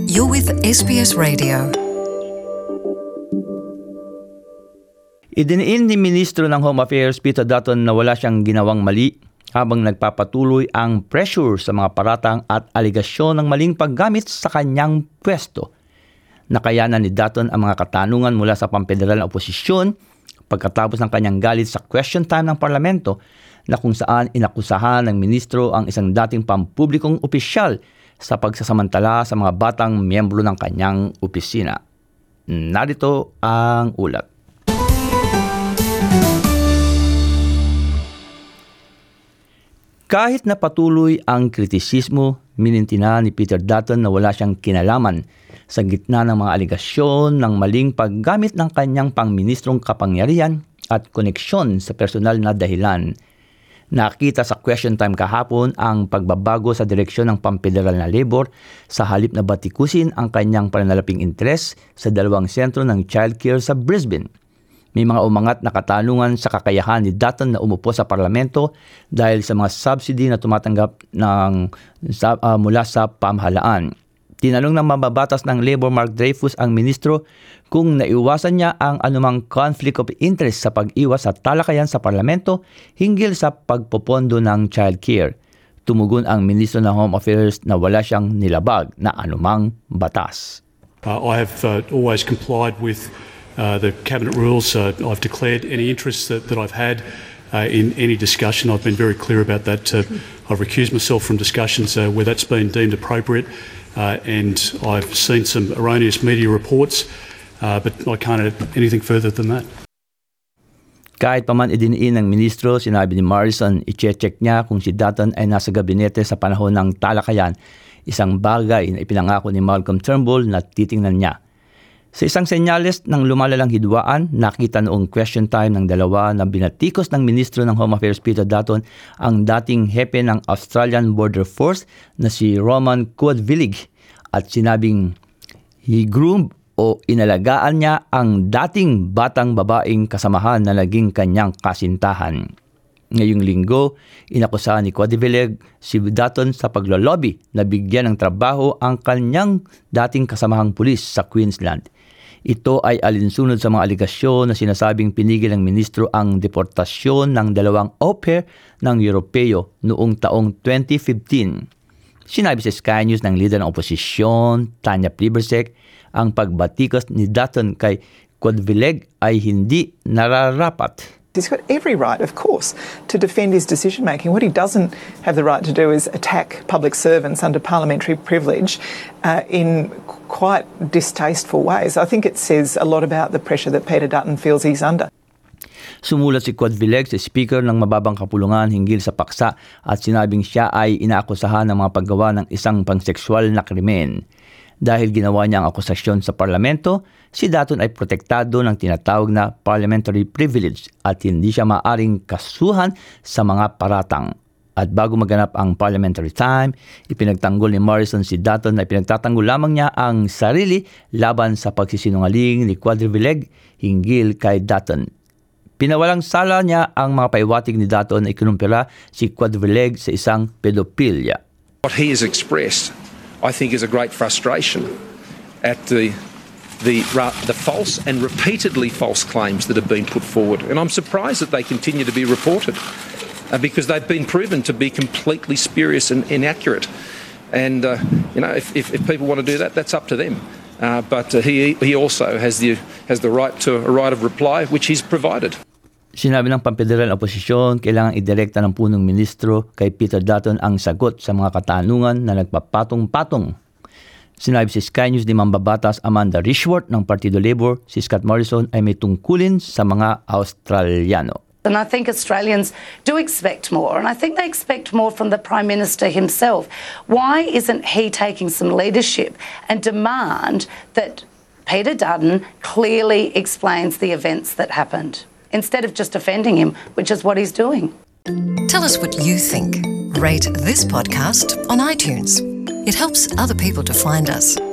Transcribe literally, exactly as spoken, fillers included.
You're with S B S Radio. Idiniin ni Ministro ng Home Affairs Peter Dutton na wala siyang ginawang mali habang nagpapatuloy ang pressure sa mga paratang at aligasyon ng maling paggamit sa kanyang pwesto. Nakayanan ni Dutton ang mga katanungan mula sa pamfederal na oposisyon pagkatapos ng kanyang galit sa question time ng parlamento na kung saan inakusahan ng ministro ang isang dating pampublikong opisyal sa pagsasamantala sa mga batang miyembro ng kanyang opisina. Narito ang ulat. Kahit na patuloy ang kritisismo, minintina ni Peter Dutton na wala siyang kinalaman sa gitna ng mga aligasyon ng maling paggamit ng kanyang pangministrong kapangyarihan at koneksyon sa personal na dahilan. Nakita sa question time kahapon ang pagbabago sa direksyon ng pamfederal na labor sa halip na batikusin ang kanyang pananalaping interes sa dalawang sentro ng childcare sa Brisbane. May mga umangat na katanungan sa kakayahan ni Dutton na umupo sa parlamento dahil sa mga subsidy na tumatanggap ng, uh, mula sa pamahalaan. Tinanong ng mababatas ng Labor Mark Dreyfus ang ministro kung naiwasan niya ang anumang conflict of interest sa pag-iwas sa talakayan sa parlamento hinggil sa pagpopondo ng childcare. Tumugon ang ministro ng Home Affairs na wala siyang nilabag na anumang batas. Uh, I have uh, always complied with uh, the cabinet rules. Uh, I've declared any interest that, that I've had uh, in any discussion. I've been very clear about that. Uh, I've recused myself from discussions uh, where that's been deemed appropriate. Uh, and I've seen some erroneous media reports, uh, but I can't add anything further than that. Kahit pa man idiniin ng ministro, sinabi ni Morrison, i-check niya kung si Dutton ay nasa gabinete sa panahon ng talakayan, isang bagay na ipinangako ni Malcolm Turnbull na titingnan niya. Sa isang senyales ng lumalalang hidwaan, nakita noong question time ng dalawa na binatikos ng Ministro ng Home Affairs Peter Dutton ang dating hepe ng Australian Border Force na si Roman Quadvillig at sinabing he groomed o inalagaan niya ang dating batang babaeng kasamahan na naging kanyang kasintahan. Ngayong linggo, inakusahan ni Quadvillig si Dutton sa paglolobi na bigyan ng trabaho ang kanyang dating kasamahang pulis sa Queensland. Ito ay alinsunod sa mga aligasyon na sinasabing pinigil ng ministro ang deportasyon ng dalawang au pair ng Europeo noong taong twenty fifteen. Sinabi sa Sky News ng leader ng oposisyon, Tanya Plibersek, ang pagbatikos ni Dutton kay Quadvillig ay hindi nararapat. He's got every right, of course, to defend his decision-making. What he doesn't have the right to do is attack public servants under parliamentary privilege uh, in quite distasteful ways. I think it says a lot about the pressure that Peter Dutton feels he's under. Sumulat si Quadvillig sa speaker ng mababang kapulungan hinggil sa paksa at sinabing siya ay inaakusahan ng mga paggawa ng isang pangsekswal na krimen. Dahil ginawa niya ang akusasyon sa parlamento, si Dutton ay protektado ng tinatawag na parliamentary privilege at hindi siya maaring kasuhan sa mga paratang. At bago maganap ang parliamentary time, ipinagtanggol ni Morrison si Dutton na ipinagtatanggol lamang niya ang sarili laban sa pagsisinungaling ni Quadvillig hinggil kay Dutton. Pinawalang sala niya ang mga paiwatig ni Dutton na ikinumpira si Quadvillig sa isang pedophilia. What he has expressed, I think, is a great frustration at the the the false and repeatedly false claims that have been put forward. And I'm surprised that they continue to be reported uh, because they've been proven to be completely spurious and inaccurate. And, uh, you know, if, if, if people want to do that, that's up to them. Uh, but uh, he he also has the has the right to a right of reply, which he's provided. Sinabi ng pamfederal na oposisyon, kailangang idirekta ng punong ministro kay Peter Dutton ang sagot sa mga katanungan na nagpapatong-patong. Sinabi si Sky News ni Mambabatas Amanda Rishworth ng Partido Labor, si Scott Morrison ay may tungkulin sa mga Australiano. And I think Australians do expect more, and I think they expect more from the Prime Minister himself. Why isn't he taking some leadership and demand that Peter Dutton clearly explains the events that happened, instead of just defending him, which is what he's doing? Tell us what you think. Rate this podcast on iTunes. It helps other people to find us.